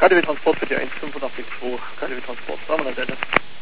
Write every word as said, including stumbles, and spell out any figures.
K D W Transport für die eins fünfundachtzig zwei, K D W Transport, sagen wir dann.